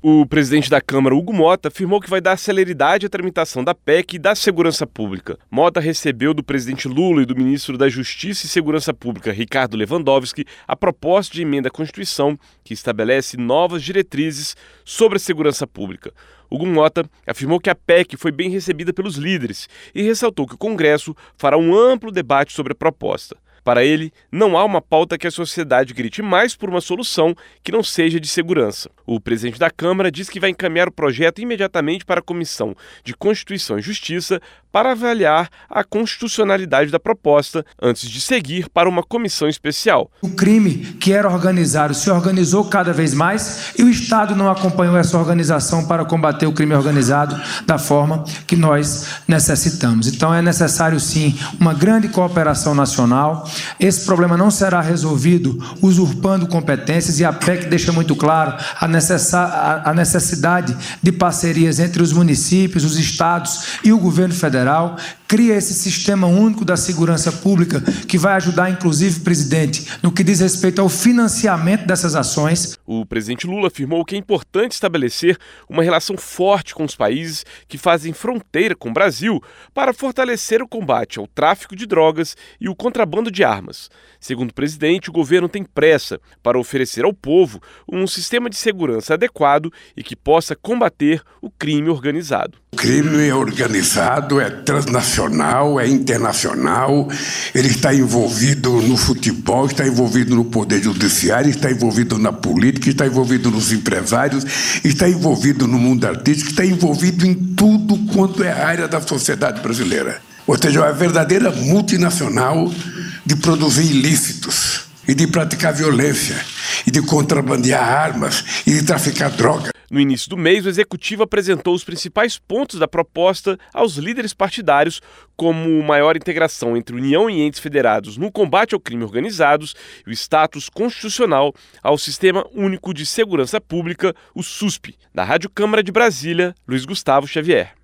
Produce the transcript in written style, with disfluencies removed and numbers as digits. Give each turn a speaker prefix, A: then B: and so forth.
A: O presidente da Câmara, Hugo Motta, afirmou que vai dar celeridade à tramitação da PEC e da segurança pública. Motta recebeu do presidente Lula e do ministro da Justiça e Segurança Pública, Ricardo Lewandowski, a proposta de emenda à Constituição que estabelece novas diretrizes sobre a segurança pública. Hugo Motta afirmou que a PEC foi bem recebida pelos líderes e ressaltou que o Congresso fará um amplo debate sobre a proposta. Para ele, não há uma pauta que a sociedade grite mais por uma solução que não seja de segurança. O presidente da Câmara diz que vai encaminhar o projeto imediatamente para a Comissão de Constituição e Justiça para avaliar a constitucionalidade da proposta antes de seguir para uma comissão especial.
B: O crime que era organizado se organizou cada vez mais e o Estado não acompanhou essa organização para combater o crime organizado da forma que nós necessitamos. Então é necessário sim uma grande cooperação nacional. Esse problema não será resolvido usurpando competências e a PEC deixa muito claro a necessidade de parcerias entre os municípios, os estados e o governo federal. Cria esse sistema único da segurança pública que vai ajudar, inclusive, presidente, no que diz respeito ao financiamento dessas ações.
A: O presidente Lula afirmou que é importante estabelecer uma relação forte com os países que fazem fronteira com o Brasil para fortalecer o combate ao tráfico de drogas e o contrabando de armas. Segundo o presidente, o governo tem pressa para oferecer ao povo um sistema de segurança adequado e que possa combater o crime organizado.
C: O crime organizado é transnacional, é internacional, ele está envolvido no futebol, está envolvido no poder judiciário, está envolvido na política, está envolvido nos empresários, está envolvido no mundo artístico, está envolvido em tudo quanto é a área da sociedade brasileira. Ou seja, é uma verdadeira multinacional de produzir ilícitos e de praticar violência e de contrabandear armas e de traficar droga.
A: No início do mês, o Executivo apresentou os principais pontos da proposta aos líderes partidários, como maior integração entre União e entes federados no combate ao crime organizado e o status constitucional ao Sistema Único de Segurança Pública, o SUSP. Da Rádio Câmara de Brasília, Luiz Gustavo Xavier.